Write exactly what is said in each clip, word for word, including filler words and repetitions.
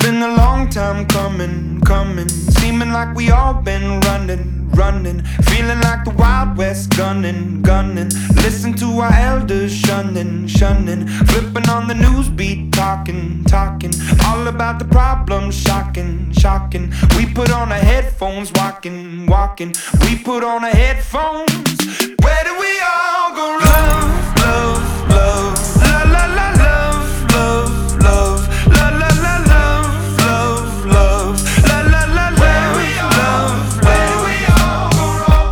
been a long time coming, coming. Seeming like we all been running, running. Feeling like the Wild West, gunning, gunning. Listen to our elders shunning, shunning. Flipping on the news beat, talking, talking. All about the problems, shocking, shocking. We put on our headphones, walking, walking. We put on our headphones. Where do we all go wrong? Love, love, la la la, love, love, love, la la la, love, love, love, la la la, where we love, where do we all go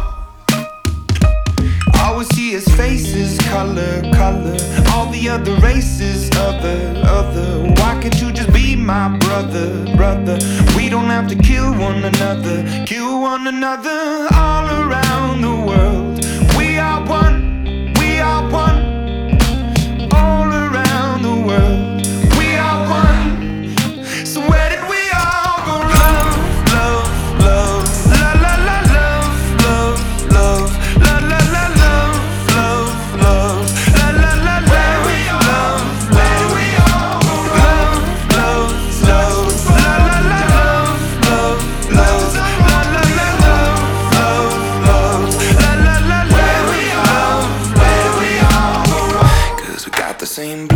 wrong? All we see is faces, color, color. All the other races, other, other. Why can't you just be my brother, brother? We don't have to kill one another, kill one another. All around the world, we are one, we are one. All around the world, we are one. So where did we all go wrong? Love, love, la la la, love, love, love, la la la, love, love, love, la la la, where we love, where we all go wrong? Love, love, love, la la la, love, love, love, la la la, love, love, love, la la la, where we love, where we all go wrong? 'Cause we got the same